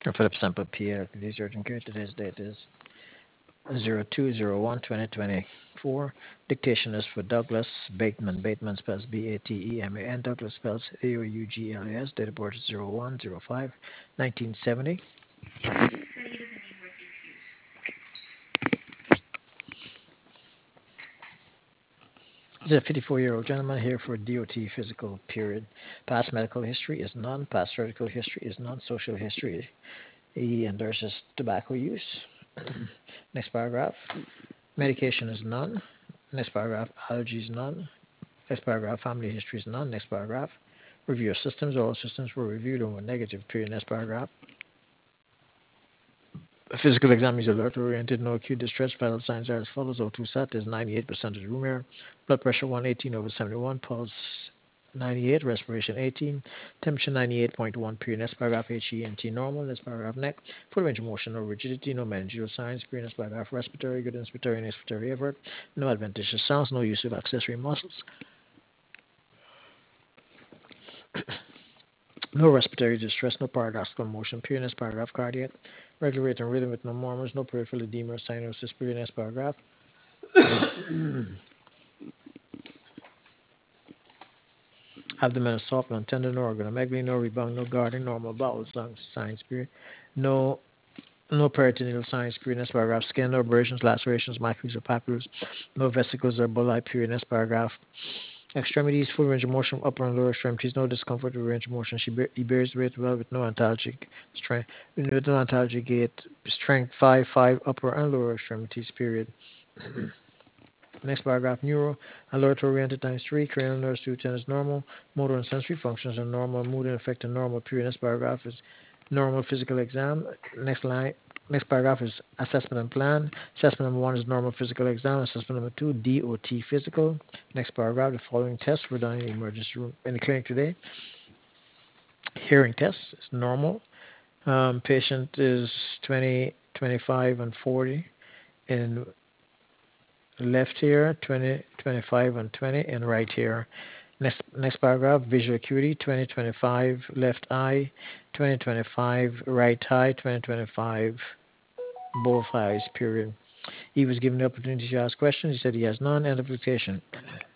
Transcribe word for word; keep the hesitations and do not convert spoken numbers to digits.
Philip Sample P L. Today's urgent care. Today's date is zero two zero one twenty twenty-four. Dictation is for Douglas Bateman. Bateman spells B A T E M A N. Douglas spells A O U G L A S. Date of birth is zero one zero five nineteen seventy. He's a fifty-four-year-old gentleman here for D O T physical period. Past medical history is none. Past surgical history is none. Social history, he endorses tobacco use. Next paragraph. Medication is none. Next paragraph. Allergies none. Next paragraph. Family history is none. Next paragraph. Review of systems. All systems were reviewed and were negative. Period. Next paragraph. A physical exam is alert oriented. No acute distress. Vital signs are as follows. O two sat is ninety-eight percent of the room air. Blood pressure one eighteen over seventy-one. Pulse ninety-eight. Respiration eighteen. Temperature ninety-eight point one. Period. Next paragraph. H E N T normal. Next paragraph. Neck. Full range of motion. No rigidity. No meningeal signs. Period. Next paragraph. Respiratory. Good inspiratory and expiratory effort. No adventitious sounds. No use of accessory muscles. No respiratory distress, no paradoxical motion. Period. Next paragraph. Cardiac. Regular rate and rhythm with no murmurs, no peripheral edema or cyanosis. Period. Next paragraph. Abdomen is soft, non tender, no organomegaly, no rebound, no guarding, normal bowel signs. Period. No no peritoneal signs. Period. Next paragraph. Skin, no abrasions, lacerations, macules or papules. No vesicles or bullae. Period. Next paragraph. Extremities, full range of motion, upper and lower extremities, no discomfort with range of motion. She bear, he bears weight well with no antalgic strength, with no antalgic gait. Strength five, five, upper and lower extremities. Period. Next paragraph. Neuro and lower to oriented times three. Cranial nerves two ten is normal. Motor and sensory functions are normal. Mood and affect are normal. Period. Next paragraph is normal physical exam. Next line. Next paragraph is assessment and plan. Assessment number one is normal physical exam. Assessment number two, D O T physical. Next paragraph, the following tests were done in the emergency room in the clinic today. Hearing test is normal. Um, patient is twenty, twenty-five, and forty. In left ear, twenty, twenty-five, and twenty. In right ear. Next, next paragraph, visual acuity, twenty twenty-five, left eye, twenty twenty-five, right eye, twenty twenty-five, both eyes, period. He was given the opportunity to ask questions. He said he has none. End of dictation.